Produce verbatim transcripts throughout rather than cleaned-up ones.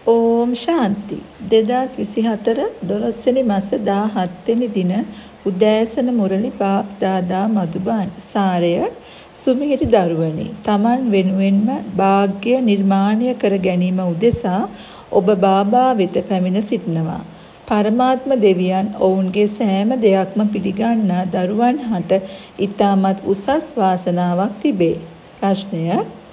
ඕම් ශාන්ති දෙදාස් විසිහතර දොළොස්වෙනි මාස දාහත් වෙනි දින උදෑසන මුරලි බාප්දාදා මధుබාන් සාරය සුමිහිරි දරුවනි තමන් වෙනුවෙන්ම වාග්ය නිර්මාණය කර ගැනීම උදෙසා ඔබ බාබා වෙත පැමිණ සිටිනවා. පරමාත්ම දෙවියන් ඔවුන්ගේ සෑම දෙයක්ම පිළිගන්නා දරුවන් හට ඊටමත් උසස් වාසනාවක් තිබේ. ප්‍රශ්නය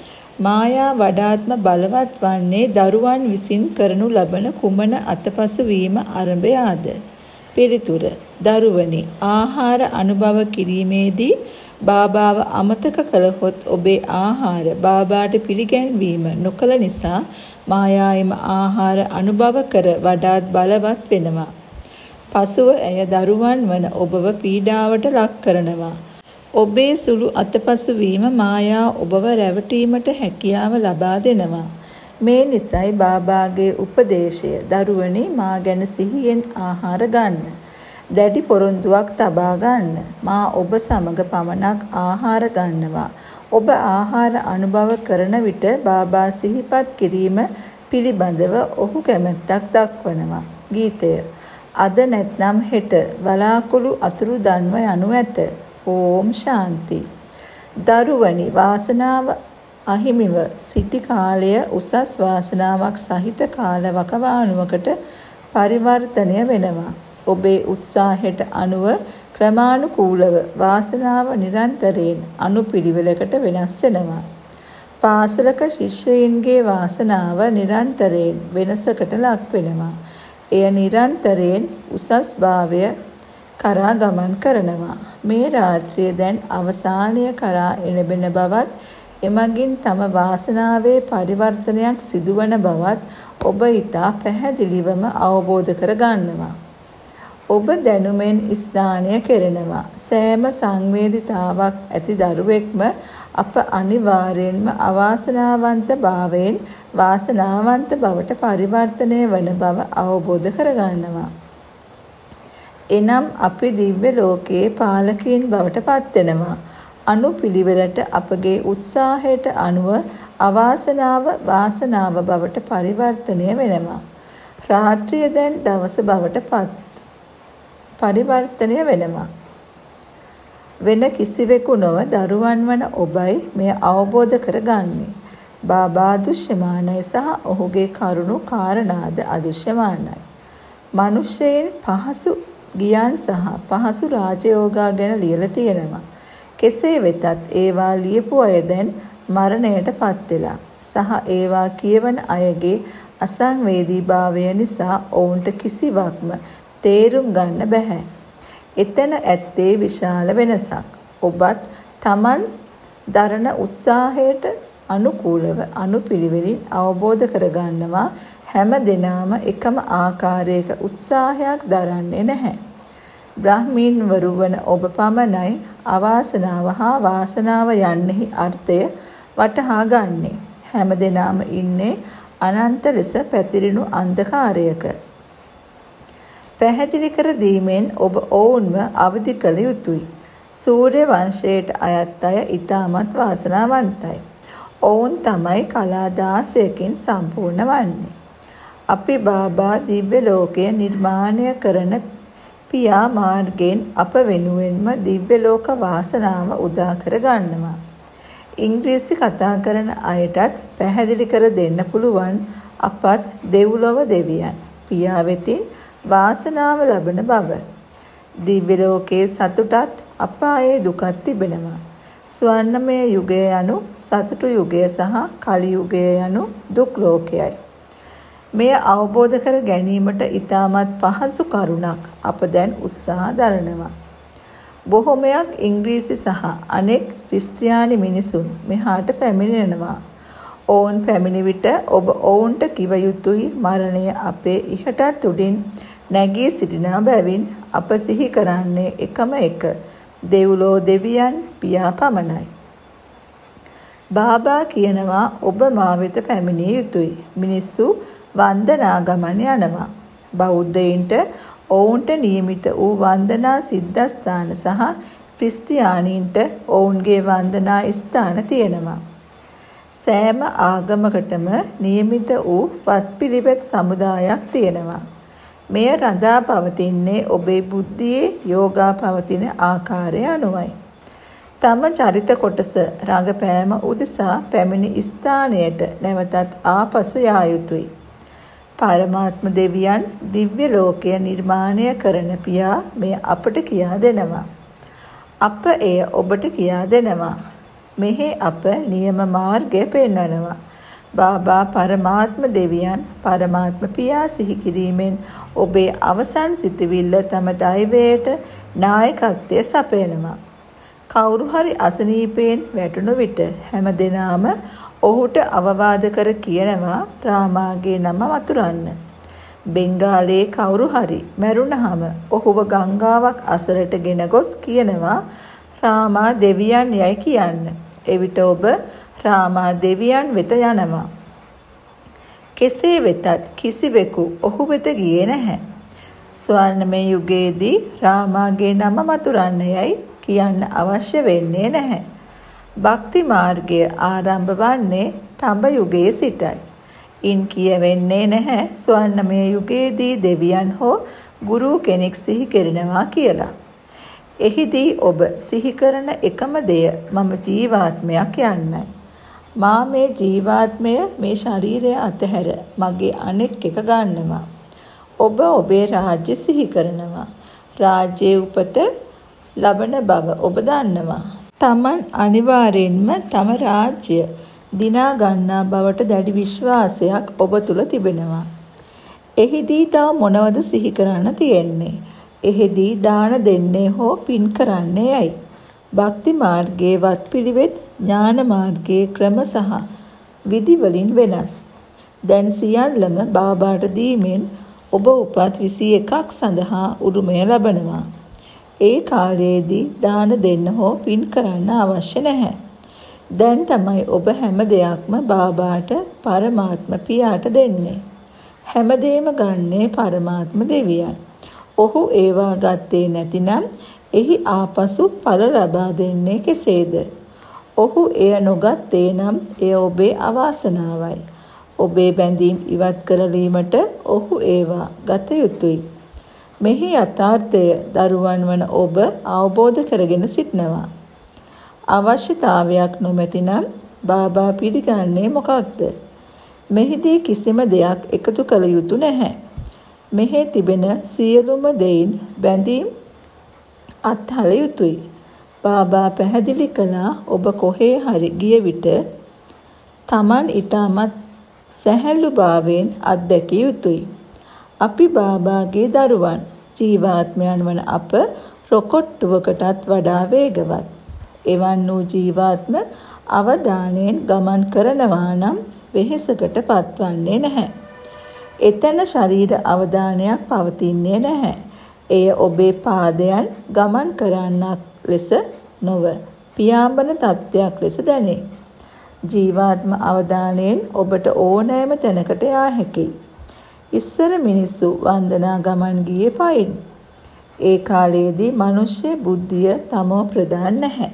මායා වඩාත්ම බලවත් වන්නේ දරුවන් විසින් කරනු ලබන කුමන අතපසු වීම ආරම්භයාද? පිළිතුර දරුවනි ආහාර අනුභව කිරීමේදී බාබාව අමතක කළහොත් ඔබේ ආහාර බාබාට පිළිගැන්වීම නොකළ නිසා මායාවෙම ආහාර අනුභව කර වඩාත් බලවත් වෙනවා. පසුව ඇය දරුවන් වන ඔබව පීඩාවට ලක් කරනවා. ඔබේ සුළු අතපසු වීම මායා ඔබව රැවටීමට හැකියාව ලබා දෙනවා. මේ නිසයි බාබාගේ උපදේශය දරුවනි මා ගැන සිහියෙන් ආහාර ගන්න. දැඩි පොරොන්දුවක් තබා ගන්න. මා ඔබ සමග පමණක් ආහාර ගන්නවා. ඔබ ආහාර අනුභව කරන විට බාබා සිහිපත් කිරීම පිළිබඳව ඔහු කැමැත්තක් දක්වනවා. ගීතය අද නැත්නම් හෙට බලාකුළු අතුරු දන්ව යනු ඇත. ඕම් ශාන්ති දරුවනි වාසනාව අහිමිව සිටි කාලය උසස් වාසනාවක් සහිත කාල වකවානුවකට පරිවර්තනය වෙනවා. ඔබේ උත්සාහයට අනුව ක්‍රමානුකූලව වාසනාව නිරන්තරයෙන් අනුපිළිවෙලකට වෙනස් වෙනවා. පාසලක ශිෂ්‍යයින්ගේ වාසනාව නිරන්තරයෙන් වෙනසකට ලක් වෙනවා. එය නිරන්තරයෙන් උසස් භාවය කරා ගමන් කරනවා. මේ රාත්‍රිය දැන් අවසානය කරා එළඹෙන බවත් එමගින් තම වාසනාවේ පරිවර්තනයක් සිදුවන බවත් ඔබ ඊට පැහැදිලිවම අවබෝධ කර ගන්නවා. ඔබ දැනුමෙන් ස්නානය කරනවා. සෑම සංවේදීතාවක් ඇති දරුවෙක්ම අප අනිවාර්යෙන්ම අවාසනාවන්ත භාවයෙන් වාසනාවන්ත බවට පරිවර්තනය වන බව අවබෝධ කර ගන්නවා. එනම් අපි දිව්‍ය ලෝකයේ පාලකයන් බවට පත් වෙනවා. අනුපිළිවෙලට අපගේ උත්සාහයට අනුව අවාසනාව වාසනාව බවට පරිවර්තනය වෙනවා. රාත්‍රිය දැන් දවස බවට පත් පරිවර්තනය වෙනවා. වෙන කිසිවෙකු නොව දරුවන් වන ඔබයි මෙය අවබෝධ කරගන්නේ. බාබා අදෘශ්‍යමානයි සහ ඔහුගේ කරුණු කාරණාද අදෘශ්‍යමානයි. මිනිසෙයින් පහසු ගියන් සහ පහසු රාජයෝගා ගැන ලියලා තියෙනවා. කෙසේ වෙතත් ඒවා ලියපු අය දැන් මරණයට පත් වෙලා සහ ඒවා කියවන අයගේ අසංවේදීභාවය නිසා ඔවුන්ට කිසිවක්ම තේරුම් ගන්න බෑ. එතන ඇත්තේ විශාල වෙනසක්. ඔබත් Taman දරන උත්සාහයට අනුකූලව අනුපිළිවෙලින් අවබෝධ කරගන්නවා හැම දිනම එකම ආකාරයක උත්සාහයක් දරන්නේ නැහැ. බ්‍රාහ්මීන්වරු වන ඔබ පමණයි අවාසනාව හා වාසනාව යන්නෙහි අර්ථය වටහා ගන්නේ. හැම දිනම ඉන්නේ අනන්ත ලෙස පැතිරෙනු අන්ධකාරයක. පැහැදිලි කර දීමෙන් ඔබ ඔවුන්ව අවදි කළ යුතුයි. සූර්ය වංශයට අයත් අය ඊටමත් වාසනාවන්තයි. ඔවුන් තමයි කලා දාසයකින් සම්පූර්ණ වන්නේ. අපි බාබා දිව්‍ය ලෝකය නිර්මාණය කරන පියා මාර්ගයෙන් අප වෙනුවෙන්ම දිව්‍ය ලෝක වාසනාව උදා කර ගන්නවා. ඉංග්‍රීසි කතා කරන අයටත් පැහැදිලි කර දෙන්න පුළුවන් අපත් දෙව්ලොව දෙවියන් පියා වෙතින් වාසනාව ලබන බව. දිව්‍ය ලෝකයේ සතුටත් අපායේ දුකත් තිබෙනවා. ස්වර්ණමය යුගය යනු සතුටු යුගය සහ කලි යුගය යනු දුක් ලෝකයයි. මෙය අවබෝධ කර ගැනීමට ඉතාමත් පහසු කරුණක් අප දැන් උත්සාහ දරනවා. බොහොමයක් ඉංග්‍රීසි සහ අනෙක් ක්‍රිස්තියානි මිනිසුන් මෙහාට පැමිණෙනවා. ඔවුන් පැමිණි විට ඔබ ඔවුන්ට කිව යුතුයි මරණය අපේ ඉහටත් උඩින් නැගී සිටිනා බැවින් අප සිහි කරන්නේ එකම එක දෙව්ලෝ දෙවියන් පියා පමණයි. බාබා කියනවා ඔබ මා වෙත පැමිණිය යුතුයි. මිනිස්සු වන්දනා ගමන යනවා. බෞද්ධයින්ට ඔවුන්ට නියමිත වූ වන්දනා සිද්ධාස්ථාන සහ ක්‍රිස්තියානීන්ට ඔවුන්ගේ වන්දනා ස්ථාන තියෙනවා. සෑම ආගමකටම නියමිත වූ වත්පිළිවෙත් සමුදායක් තියෙනවා. මෙය රඳා පවතින්නේ ඔබේ බුද්ධියේ යෝගා පවතින ආකාරය අනුවයි. තම චරිත කොටස රඟපෑම උදෙසා පැමිණි ස්ථානයට නැවතත් ආපසු යා යුතුය. පරමාත්ම දෙවියන් දිව්‍ය ලෝකය නිර්මාණය කරන පියා මෙය අපට කියා දෙනවා. අප එය ඔබට කියා දෙනවා. මෙහි අප නියම මාර්ගය පෙන්වනවා. බාබා පරමාත්ම දෙවියන් පරමාත්ම පියා සිහි කිරීමෙන් ඔබේ අවසන් සිතවිල්ල තම දෛවයට නායකත්වය සපයනවා. කවුරු හරි අසනීපයෙන් වැටුණු විට හැමදෙනාම ඔහුට අවවාද කර කියනවා රාමාගේ නම වතුරන්න. බෙන්ගාලයේ කවුරු හරි මැරුණහම ඔහුව ගංගාවක් අසරට ගෙන ගොස් කියනවා රාමා දෙවියන් යයි කියන්න. එවිට ඔබ රාමා දෙවියන් වෙත යනවා. කෙසේ වෙතත් කිසිවෙකු ඔහු වෙත ගියේ නැහැ. ස්වර්ණමය යුගයේදී රාමාගේ නම වතුරන්න යයි කියන්න අවශ්‍ය වෙන්නේ නැහැ. භක්ති මාර්ගය ආරම්භ වන්නේ තඹ යුගයේ සිටයි. ඉන් කියවෙන්නේ නැහැ ස්වර්ණමය යුගයේදී දෙවියන් හෝ ගුරු කෙනෙක් සිහි කරනවා කියලා. එහිදී ඔබ සිහි කරන එකම දෙය මම ජීවාත්මයක් යන්නයි. මා මේ ජීවාත්මය මේ ශරීරය අතහැර මගේ අනෙක් එක ගන්නවා. ඔබ ඔබේ රාජ්‍ය සිහි කරනවා. රාජ්‍යයේ උපත ලබන බව ඔබ දන්නවා. තමන් අනිවාර්යෙන්ම තම රාජ්‍ය දිනා ගන්නා බවට දැඩි විශ්වාසයක් ඔබ තුල තිබෙනවා. එහිදී තව මොනවද සිහි කරන්න තියෙන්නේ? එහිදී දාන දෙන්නේ හෝ පින් කරන්නේ ඇයි? භක්ති මාර්ගයේ වත්පිළිවෙත් ඥාන මාර්ගයේ ක්‍රම සහ විධි වලින් වෙනස්. දැන් සියල්ලම බාබාට දීමෙන් ඔබ උපත් විසි එකක් සඳහා උරුමය ලබනවා. ඒ කාලයේදී දාන දෙන්න හෝ පින් කරන්න අවශ්‍ය නැහැ. දැන් තමයි ඔබ හැම දෙයක්ම බාබාට පරමාත්ම පියාට දෙන්නේ. හැමදේම ගන්නේ පරමාත්ම දෙවියන්. ඔහු ඒවා ගත්තේ නැතිනම් එහි ආපසු ඵල ලබා දෙන්නේ කෙසේද? ඔහු එය නොගත්තේ නම් එය ඔබේ අවාසනාවයි. ඔබේ බැඳීම් ඉවත් කරලීමට ඔහු ඒවා ගත යුතුය. මෙහි යථාර්ථය දරුවන් වන ඔබ අවබෝධ කරගෙන සිටනවා. අවශ්‍යතාවයක් නොමැතිනම් බාබා පිළිගන්නේ මොකක්ද? මෙහිදී කිසිම දෙයක් එකතු කළ යුතු නැහැ. මෙහි තිබෙන සියලුම දෙයින් බැඳීම් අත්හළ යුතුය. බාබා පැහැදිලි කළා ඔබ කොහේ හරි ගිය විට Taman ඊටමත් සැහැල්ලුභාවයෙන් අත්දැකිය යුතුය. අපි බාබාගේ දරුවන් ජීවාත්මයන් වන අප රොකොට්ටුවකටත් වඩා වේගවත්. එවන් වූ ජීවාත්ම අවධානයෙන් ගමන් කරනවා නම් වෙහෙසකට පත්වන්නේ නැහැ. එතන ශරීර අවධානයක් පවතින්නේ නැහැ. එය ඔබේ පාදයන් ගමන් කරන්නක් ලෙස නොව පියාඹන තත්ත්වයක් ලෙස දැනේ. ජීවාත්ම අවධානයෙන් ඔබට ඕනෑම තැනකට යා හැකියි. ඉස්සර මිනිස්සු වන්දනා ගමන් ගියේ පයින්. ඒ කාලයේදී මිනිස්සේ බුද්ධිය තමෝ ප්‍රදාන නැහැ.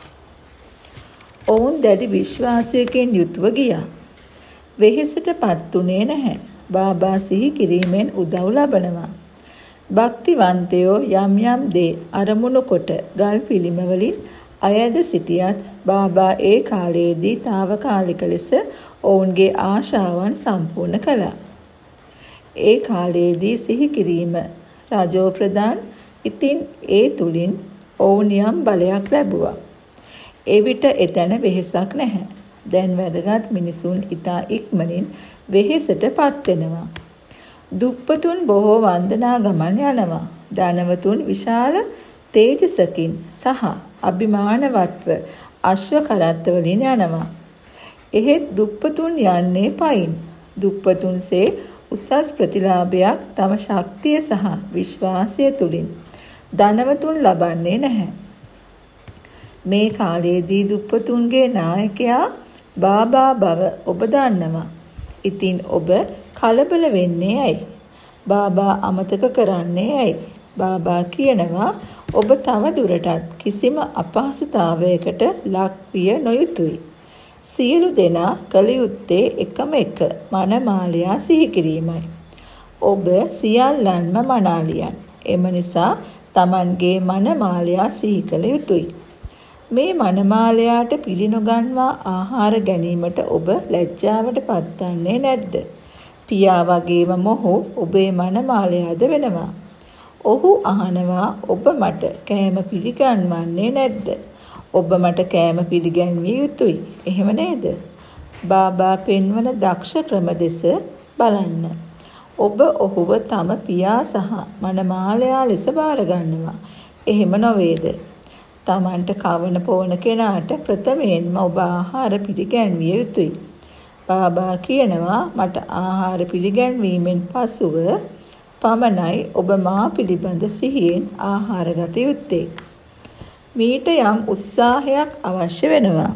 ඔවුන් දැඩි විශ්වාසයකින් යුතුව ගියා. වෙහෙසටපත් උනේ නැහැ. බාබා සිහි කිරීමෙන් උදව් ලබනවා. භක්තිවන්තයෝ යම් යම් දේ අරමුණු කොට ගල් පිළිම වලින් අයද සිටියත් බාබා ඒ කාලයේදී తాවකාලික ලෙස ඔවුන්ගේ ආශාවන් සම්පූර්ණ කළා. ඒ කාලයේදී සිහි කිරීම රාජෝ ප්‍රදාන්. ඉතින් ඒ තුලින් ඔවුන් යම් බලයක් ලැබුවා. එවිට එතන වෙහෙසක් නැහැ. දැන් වැදගත් මිනිසුන් ඊතා ඉක්මනින් වෙහෙසටපත් වෙනවා. දුප්පතුන් බොහෝ වන්දනා ගමන් යනවා. ධනවතුන් විශාල තේජසකින් සහ අභිමානවත්ව අශ්ව කරත්ත වලින් යනවා. එහෙත් දුප්පතුන් යන්නේ පයින්. දුප්පතුන්සේ උසස් ප්‍රතිලාභයක් තම ශක්තිය සහ විශ්වාසය තුලින් ධනවතුන් ලබන්නේ නැහැ. මේ කාලයේදී දුප්පතුන්ගේ නායකයා බාබා බව ඔබ දන්නවා. ඉතින් ඔබ කලබල වෙන්නේ ඇයි? බාබා අමතක කරන්නේ ඇයි? බාබා කියනවා ඔබ තව දුරටත් කිසිම අපහසුතාවයකට ලක් විය නොයුතුයි. සියලු දෙනා කළ යුත්තේ එකම එක මනමාලයා සිහි කිරීමයි. ඔබ සියල්ලන්ම මනාලියන්. එම නිසා Tamanගේ මනමාලයා සිහි කළ යුතුයි. මේ මනමාලයාට පිළිනොගන්වා ආහාර ගැනීමට ඔබ ලැජ්ජාවට පත්වන්නේ නැද්ද? පියා වගේම මොහු ඔබේ මනමාලයාද වෙනවා. ඔහු අහනවා ඔබ මට කෑම පිළිගන්වන්නේ නැද්ද? ඔබ මට කෑම පිළිගන්විය යුතුයි. එහෙම නේද? බාබා පෙන්වන දක්ෂ ක්‍රම දෙස බලන්න. ඔබ ඔහුව තම පියා සහ මනමාලයා ලෙස බාර ගන්නවා. එහෙම නොවේද? තමන්ට කවන පොවන කෙනාට ප්‍රථමයෙන්ම ඔබ ආහාර පිළිගන්විය යුතුයි. බාබා කියනවා මට ආහාර පිළිගැන්වීමෙන් පසුව පමණයි ඔබ මා පිළිබඳ සිහියෙන් ආහාර ගත යුත්තේ. මීට යම් උත්සාහයක් අවශ්‍ය වෙනවා.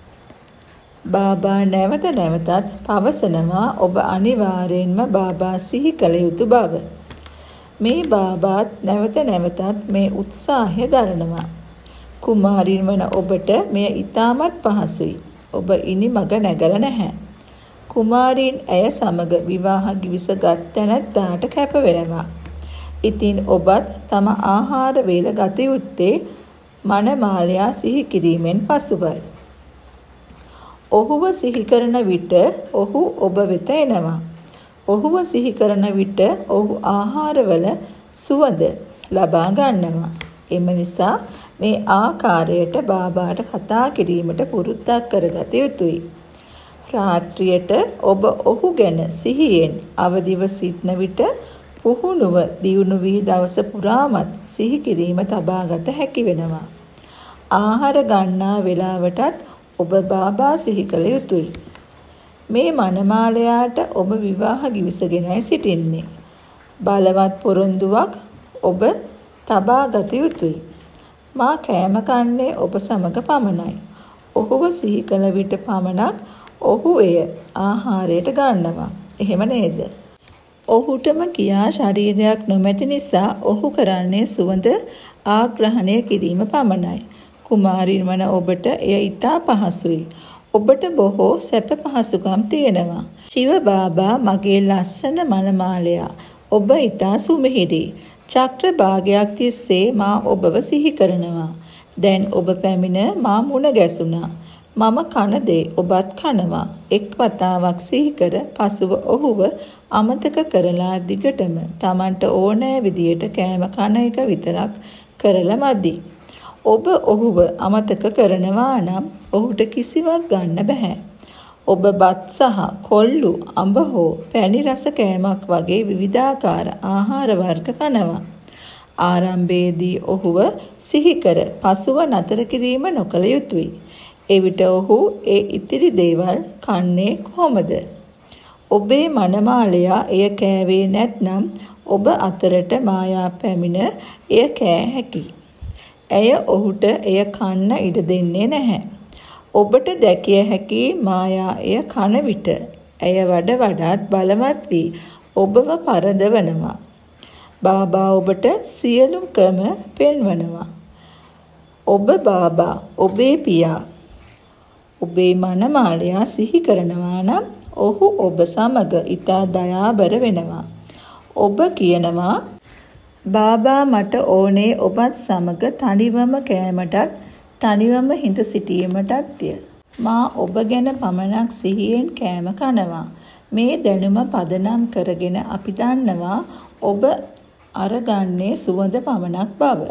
බාබා නැවත නැවතත් පවසනවා ඔබ අනිවාර්යෙන්ම බාබා සිහි කළ යුතු බව. මේ බාබාත් නැවත නැවතත් මේ උත්සාහය දරනවා. කුමාරින් වන ඔබට මෙය ඉතාමත් පහසුයි. ඔබ ඉනි මග නැගලා නැහැ. කුමාරීන් ඇය සමග විවාහ ගිවිසගත් තැනැත්තාට කැප වෙනවා. ඉතින් ඔබත් තම ආහාර වේල ගත යුත්තේ මනමාලයා සිහි කිරීමෙන් පසුවයි. ඔහුව සිහි කරන විට ඔහු ඔබ වෙත එනවා. ඔහුව සිහි කරන විට ඔහු ආහාරවල සුවඳ ලබා ගන්නවා. එම නිසා මේ ආකාරයට බාබාට කතා කිරීමට පුරුද්දක් කරගත යුතුයි. රාත්‍රියට ඔබ ඔහු ගැන සිහියෙන් අවදිව සිටන විට පුහුණුව දියුණු වී දවස පුරාමත් සිහි කිරීම තබාගත හැකි වෙනවා. ආහාර ගන්නා වේලාවටත් ඔබ බාබා සිහි කළ යුතුයි. මේ මනමාලයාට ඔබ විවාහ ගිවිසගෙනයි සිටින්නේ. බලවත් පොරොන්දුවක් ඔබ තබාගත යුතුයි. මා කෑම කන්නේ ඔබ සමග පමණයි. ඔහුව සිහි කළ විට පමණක් ඔහු එය ආහාරයට ගන්නවා. එහෙම නේද? ඔහුටම කියා ශරීරයක් නොමැති නිසා ඔහු කරන්නේ සුවඳ ආග්‍රහණය කිරීම පමණයි. කුමාරින් වන ඔබට එය ඉතා පහසුයි. ඔබට බොහෝ සැප පහසුකම් තියෙනවා. ශිව බාබා මගේ ලස්සන මනමාලයා. ඔබ ඉතා සුමිහිරි. චක්‍ර භාගයක් තිස්සේ මා ඔබව සිහි කරනවා. දැන් ඔබ පැමිණ මා මුණ ගැසුණා. මම කන දේ ඔබත් කනවා. එක් වතාවක් සිහි කර පසුව ඔහුව අමතක කරලා දිගටම Tamanට ඕනෑ විදියට කෑම කන එක විතරක් කරලා මදි. ඔබ ඔහුව අමතක කරනවා නම් ඔහුට කිසිවක් ගන්න බෑ. ඔබ බත් සහ කොල්ලු, අඹ හෝ පැණි රස කෑමක් වගේ විවිධාකාර ආහාර වර්ග කනවා. ආරම්භයේදී ඔහුව සිහි කර පසුව නතර කිරීම නොකළ යුතුයි. එවිට ඔහු ඒ ඉතිරි දේවල් කන්නේ කොහොමද? ඔබේ මනමාලයා එය කෑවේ නැත්නම් ඔබ අතරට මායා පැමිණ එය කෑ හැකි. ඇය ඔහුට එය කන්න ඉඩ දෙන්නේ නැහැ. ඔබට දැකිය හැකි මායා එය කන විට ඇය වඩ වඩාත් බලවත් වී ඔබව පරදවනවා. බාබා ඔබට සියලු ක්‍රම පෙන්වනවා. ඔබ බාබා ඔබේ පියා ඔබේ මනමාලයා සිහි කරනවා නම් ඔහු ඔබ සමග ඉතා දයාබර වෙනවා. ඔබ කියනවා බාබා මට ඕනේ ඔබත් සමග තනිවම කෑමටත් තනිවම හිඳ සිටීමටත්ය. මා ඔබ ගැන පමණක් සිහියෙන් කෑම කනවා. මේ දැනුම පදනම් කරගෙන අපි දන්නවා ඔබ අරගන්නේ සුවඳ පමණක් බව.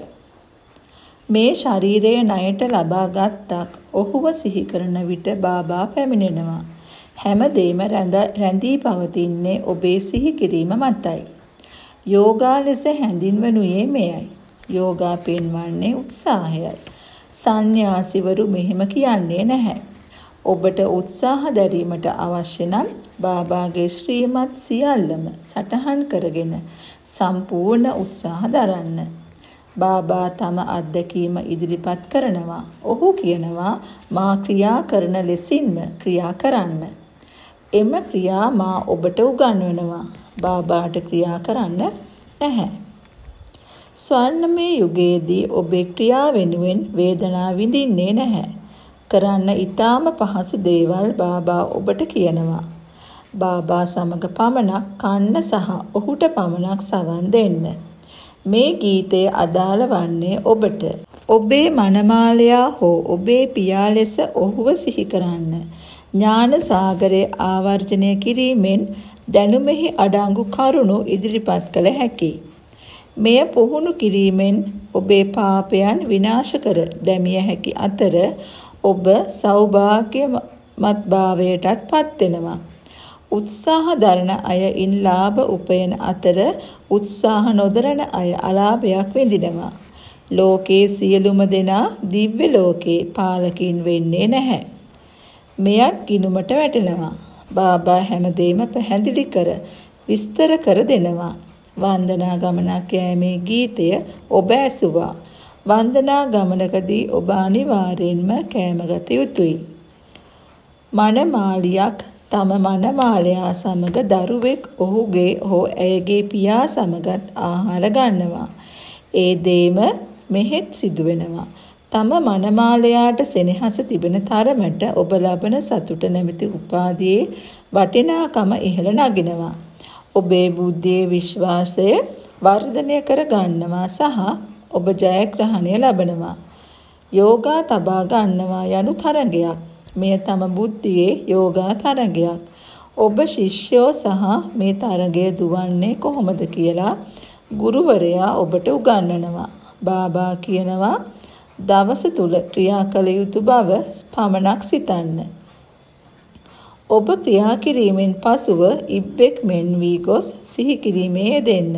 මේ ශරීරය ණයට ලබා ගත්තක් ඔහුව සිහි කරන විට බාබා පැමිණෙනවා. හැමදේම රැඳී පවතින්නේ ඔබේ සිහි කිරීම මතයි. යෝගා ලෙස හැඳින්වනුයේ මෙයයි. යෝගා පෙන්වන්නේ උත්සාහයයි. සන්න්‍යාසිවරු මෙහෙම කියන්නේ නැහැ. ඔබට උත්සාහ දැරීමට අවශ්‍ය නම් බාබාගේ ශ්‍රීමත් සියල්ලම සටහන් කරගෙන සම්පූර්ණ උත්සාහ දරන්න. බාබා තම අත්දැකීම ඉදිරිපත් කරනවා. ඔහු කියනවා මා ක්‍රියා කරන ලෙසින්ම ක්‍රියා කරන්න. එම ක්‍රියා මා ඔබට උගන්වනවා. බාබාට ක්‍රියා කරන්න නැහැ. ස්වර්ණමය යුගයේදී ඔබේ ක්‍රියා වෙනුවෙන් වේදනාව විඳින්නේ නැහැ. කරන්න ඊටාම පහසු දේවල් බාබා ඔබට කියනවා. බාබා සමග පමණක් කන්න සහ ඔහුට පමණක් සවන් දෙන්න. මේ ගීතය අදාළ වන්නේ ඔබට. ඔබේ මනමාලයා හෝ ඔබේ පියා ලෙස ඔහුව සිහි කරන්න. ඥාන සාගරය ආවර්ජනය කිරීමෙන් දැනුමෙහි අඩංගු කරුණු ඉදිරිපත් කළ හැකියි. මෙය පුහුණු කිරීමෙන් ඔබේ පාපයන් විනාශ කර දැමිය හැකි අතර ඔබ සෞභාග්‍යමත් භාවයටත් පත් වෙනවා. උත්සාහ දරන අය ඉන් ලාභ උපයන අතර උත්සාහ නොදරන අය අලාභයක් විඳිනවා. ලෝකයේ සියලුම දෙනා දිව්‍ය ලෝකේ පාලකින් වෙන්නේ නැහැ. මෙයත් ගිනුමට වැටෙනවා. බාබා හැමදේම පැහැදිලි කර විස්තර කර දෙනවා. වන්දනා ගමනක් යෑමේ ගීතය ඔබ ඇසුවා. වන්දනා ගමනකදී ඔබ අනිවාර්යෙන්ම කෑමගත යුතුයි. මනමාලියක් තම මනමාලයා සමග දරුවෙක් ඔහුගේ හෝ ඇයගේ පියා සමගත් ආහාර ගන්නවා. ඒ දේම මෙහෙත් සිදු වෙනවා. තම මනමාලයාට සෙනෙහස තිබෙන තරමට ඔබ ලබන සතුට නැමැති උපාධියේ වටිනාකම ඉහළ නගිනවා. ඔබේ බුද්ධියේ විශ්වාසය වර්ධනය කර ගන්නවා සහ ඔබ ජයග්‍රහණය ලබනවා. යෝගා තබා ගන්නවා යනු තරගයක්. මෙය තම බුද්ධියේ යෝගා තරගයක්. ඔබ ශිෂ්‍යෝ සහ මේ තරගය දුවන්නේ කොහොමද කියලා ගුරුවරයා ඔබට උගන්වනවා. බාබා කියනවා දවස තුල ක්‍රියා කළ යුතු බව පමණක් සිතන්න. ඔබ ක්‍රියා කිරීමෙන් පසුව ඉබ්බෙක් මෙන් වී ගොස් සිහි කිරීමේ යෙදෙන්න.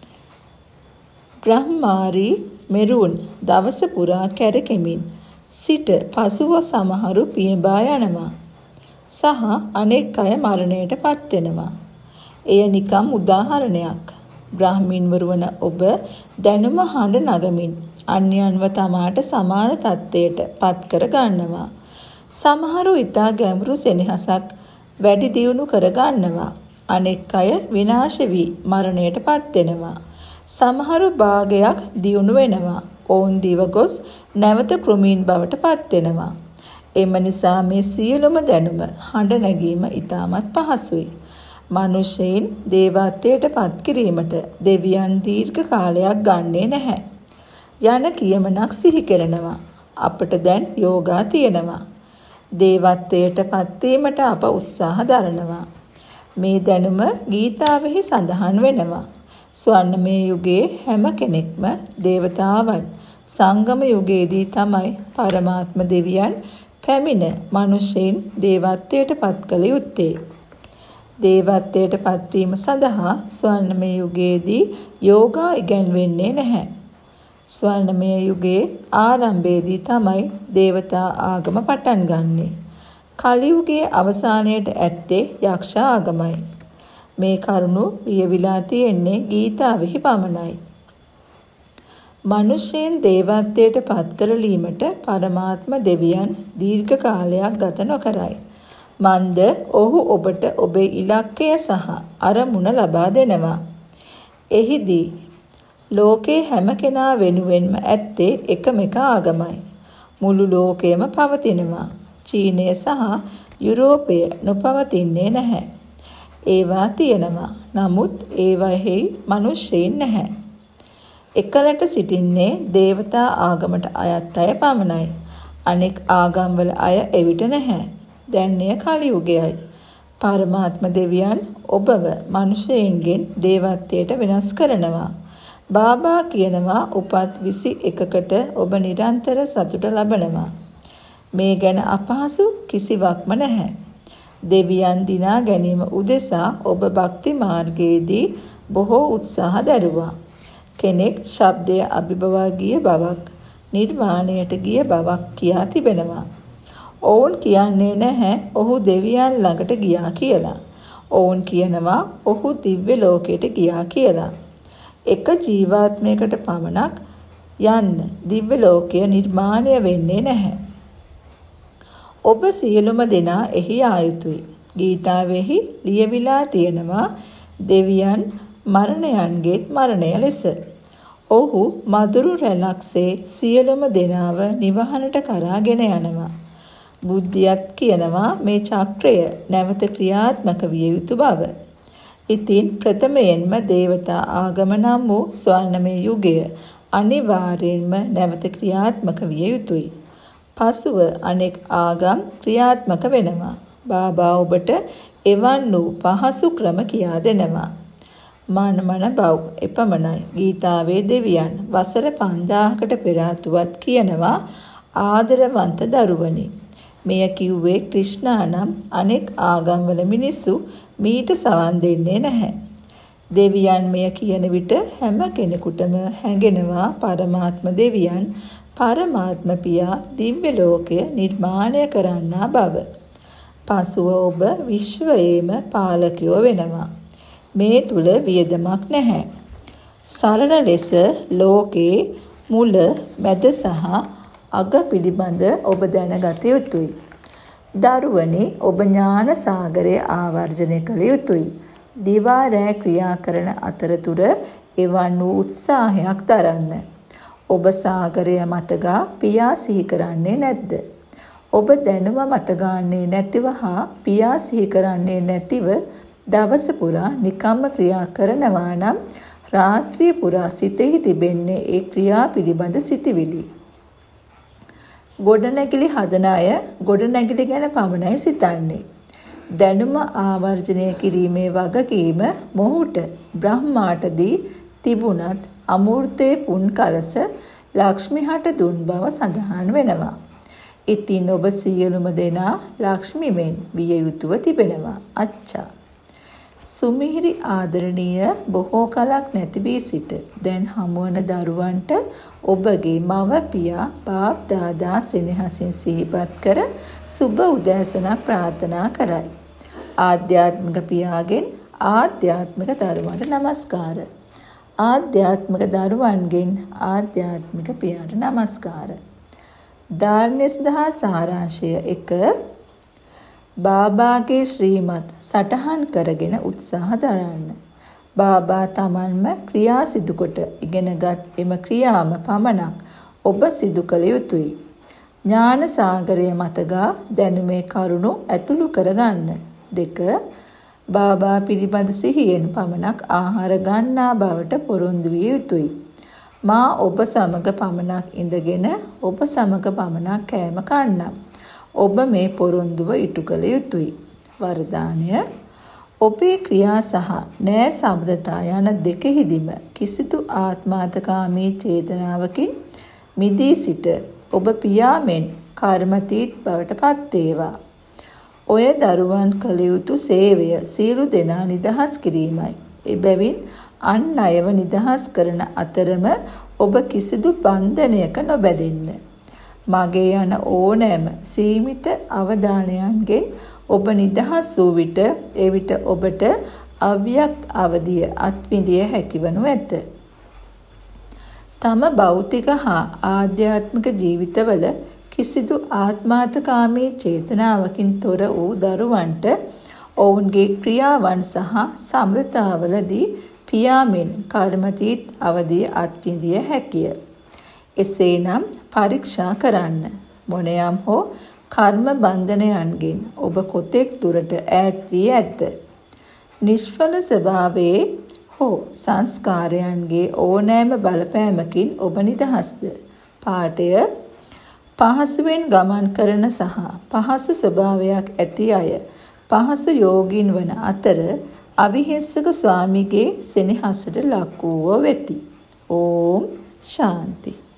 බ්‍රහ්මාරී මෙරුන් දවස පුරා කැරකෙමින් සිට පසුව සමහරු පියඹා යනවා සහ අනෙක් අය මරණයට පත් වෙනවා. එය නිකම් උදාහරණයක්. බ්‍රාහ්මින්වරු වන ඔබ දැනුම හඬ නගමින් අන්‍යයන්ව තමාට සමාන තත්ත්වයට පත් කර ගන්නවා. සමහරු ඊතා ගැඹුරු සෙනෙහසක් වැඩි දියුණු කර ගන්නවා. අනෙක් අය විනාශ වී මරණයට පත් වෙනවා. සමහරු භාගයක් දියුණු වෙනවා. ඔවුන් දිවගොස් නැවත කෘමීන් බවට පත් වෙනවා. එම නිසා මේ සියලුම දැනුම හඬ නැගීම ඉතාමත් පහසුයි. මිනිසෙයින් දේවත්වයට පත් කිරීමට දෙවියන් දීර්ඝ කාලයක් ගන්නේ නැහැ. යන කියමනක් සිහි කරනවා. අපට දැන් යෝගා තියෙනවා. දේවත්වයට පත්වීමට අප උත්සාහ දරනවා. මේ දැනුම ගීතාවෙහි සඳහන් වෙනවා. ස්වර්ණමය යුගයේ හැම කෙනෙක්ම දේවතාවන්. සංගම යුගයේදී තමයි පරමාත්ම දෙවියන් පැමිණ මිනිසෙයින් දේවත්වයට පත් කළ යුත්තේ. දේවත්වයට පත්වීම සඳහා ස්වර්ණමය යුගයේදී යෝගා ඉගැන්වෙන්නේ නැහැ. ස්වර්ණමය යුගයේ ආරම්භයේදී තමයි දේවතා ආගම පටන් ගන්නෙ. කලි යුගයේ අවසානයේට ඇත්තේ යක්ෂ ආගමයි. මේ කරුණු ලියවිලා තියෙන්නේ ගීතාවෙහි පමණයි. මිනිසෙන් දේවත්වයට පත් කරලීමට පරමාත්ම දෙවියන් දීර්ඝ කාලයක් ගත නොකරයි. මන්ද ඔහු ඔබට ඔබේ ඉලක්කය සහ අරමුණ ලබා දෙනවා. එහිදී ලෝකේ හැම කෙනා වෙනුවෙන්ම ඇත්තේ එකම එක ආගමයි. මුළු ලෝකයම පවතිනවා. චීනය සහ යුරෝපය නොපවතින්නේ නැහැ. ඒවා තියෙනවා. නමුත් ඒවාෙහි මිනිස්සෙයින් නැහැ. එකලට සිටින්නේ දේවතා ආගමට අයත් අය පමණයි. අනෙක් ආගම්වල අය එවිට නැහැ. දැන්නේ කලි යුගයයි. පරමාත්ම දෙවියන් ඔබව මිනිසෙයින්ගෙන් දේවත්වයට වෙනස් කරනවා. බාබා කියනවා උපත් විසි එකකට ඔබ නිරන්තර සතුට ලබනවා. මේ ගැන අපහසු කිසිවක්ම නැහැ. දෙවියන් දිනා ගැනීම උදෙසා ඔබ භක්ති මාර්ගයේදී බොහෝ උත්සාහ දරුවා. කෙනෙක් ශබ්දය අභිබවා ගිය බවක්, නිර්වාණයට ගිය බවක් කියා තිබෙනවා. ඔවුන් කියන්නේ නැහැ ඔහු දෙවියන් ළඟට ගියා කියලා. ඔවුන් කියනවා ඔහු දිව්‍ය ලෝකයට ගියා කියලා. එක ජීවාත්මයකට පමණක් යන්න දිව්‍ය ලෝකය නිර්මාණය වෙන්නේ නැහැ. ඔබ සියලුම දෙනා එහි ආයුතුයි. ගීතාවෙහි ලියවිලා තියෙනවා දෙවියන් මරණයන්ගේත් මරණය ලෙස. ඔහු මధుරු රැලක්සේ සියලුම දෙනාව නිවහනට කරාගෙන යනවා. බුද්ධියත් කියනවා මේ චක්‍රය නැවත ක්‍රියාත්මක විය යුතු බව. ඉතින් ප්‍රථමයෙන්ම දේවතා ආගම නම් වූ ස්වර්ණමය යුගය අනිවාර්යයෙන්ම නැවත ක්‍රියාත්මක විය යුතුයි. පසුව අනෙක් ආගම් ක්‍රියාත්මක වෙනවා. බාබා ඔබට එවන් වූ පහසු ක්‍රම කියා දෙනවා. මනමන බව් එපමණයි. ගීතාවේ දෙවියන් වසර පන්දාහකට පෙර ආතුවත් කියනවා ආදරවන්ත දරුවනි. මෙය කිව්වේ ක්‍රිෂ්ණා නම් අනෙක් ආගම්වල මිනිස්සු මීට සවන් දෙන්නේ නැහැ. දෙවියන් මෙය කියන විට හැම කෙනෙකුටම හැඟෙනවා පරමාත්ම දෙවියන් පරමාත්ම පියා දිව්‍ය ලෝකය නිර්මාණය කරන්නා බව. පසුව ඔබ විශ්වයේම පාලකයෝ වෙනවා. මේ තුල වියදමක් නැහැ. සරල ලෙස ලෝකේ මුල මැද සහ අග පිළිබඳ ඔබ දැනගත යුතුයි. දරුවනි ඔබ ඥාන සාගරය ආවර්ජනය කළ යුතුයි. දිවා රැ ක්‍රියා කරන අතරතුර එවන් වූ උත්සාහයක් දරන්න. ඔබ සාගරය මතගා පියා සිහි කරන්නේ නැද්ද? ඔබ දැනුම මතගාන්නේ නැතිව හා පියා සිහි කරන්නේ නැතිව දවස පුරා නිකම්ම ක්‍රියා කරනවා නම් රාත්‍රිය පුරා සිතෙහි තිබෙන්නේ ඒ ක්‍රියා පිළිබඳ සිතිවිලි. ගොඩනැගිලි හදන අය ගොඩනැගිලි ගැන පමණයි සිතන්නේ. දැනුම ආවර්ජනය කිරීමේ වගකීම මොහුට බ්‍රහ්මාටදී තිබුණත් අමූර්තේ පුන් කලස ලක්ෂ්මිහට දුන් බව සඳහන් වෙනවා. ඉතින් ඔබ සියලුම දෙනා ලක්ෂ්මිමෙන් විය යුතුව තිබෙනවා. අච්චා. සුමිහිරි ආදරණීය බොහෝ කලක් නැති වී සිට දැන් හමුවන දරුවන්ට ඔබගේ මව පියා බාප් දාදා සෙනෙහසින් සිහිපත් කර සුබ උදෑසනක් ප්‍රාර්ථනා කරයි. ආධ්‍යාත්මික පියාගෙන් ආධ්‍යාත්මික දරුවන්ට නමස්කාර. ආධ්‍යාත්මික දරුවන්ගෙන් ආධ්‍යාත්මික පියාට නමස්කාර. ධාර්ණ්‍ය සඳහා සාරාංශය එක. බාබාගේ ශ්‍රීමත් සටහන් කරගෙන උත්සාහ දරන්න. බාබා තමන්ම ක්‍රියා සිදු කොට ඉගෙනගත් එම ක්‍රියාම පමණක් ඔබ සිදු කළ යුතුයි. ඥාන සාගරය මතගා දැනුමේ කරුණු ඇතුළු කරගන්න. දෙක. බාබා පිළිබඳ සිහියෙන් පමණක් ආහාර ගන්නා බවට පොරොන්දු විය යුතුයි. මා ඔබ සමග පමණක් ඉඳගෙන ඔබ සමග පමණක් කෑම කන්නම්. ඔබ මේ පොරොන්දුව ඉටු කළ යුතුයි. වරදානය. ඔබේ ක්‍රියා සහ නෑ සම්බන්ධතා යන දෙකෙහිදීම කිසිදු ආත්මාර්ථකාමී චේතනාවකින් මිදී සිට ඔබ පියාමෙන් කර්මතීත් බවට පත් වේවා. ඔය දරුවන් කළ යුතු සේවය සියලු දෙනා නිදහස් කිරීමයි. එබැවින් අන් අයව නිදහස් කරන අතරම ඔබ කිසිදු බන්ධනයක නොබැඳෙන්න. මගේ යන ඕනෑම සීමිත අවධානයන්ගෙන් ඔබ නිදහස් වූ විට එවිට ඔබට අව්‍යක්ත අවදිය අත්විඳිය හැකිවනු ඇත. තම භෞතික හා ආධ්‍යාත්මික ජීවිතවල කිසිදු ආත්මාර්ථකාමී චේතනාවකින් තොර වූ දරුවන්ට ඔවුන්ගේ ක්‍රියාවන් සහ සම්මතවලදී පියාමෙන් කර්මතීත් අවදිය අත්විඳිය හැකිය. එසේනම් පරීක්ෂා කරන්න. මොනයම් හෝ කර්ම බන්ධනයන්ගෙන් ඔබ කොතෙක් දුරට ඈත් වී ඇත. නිෂ්ඵල ස්වභාවයේ හෝ සංස්කාරයන්ගේ ඕනෑම බලපෑමකින් ඔබ නිදහස්ද? පාඨය. පහසුවෙන් ගමන් කරන සහ පහසු ස්වභාවයක් ඇති අය පහසු යෝගීන් වන අතර අවිහිංසක ස්වාමිගේ සෙනෙහසට ලක් වූවෝ වෙති. ඕම් ශාන්ති.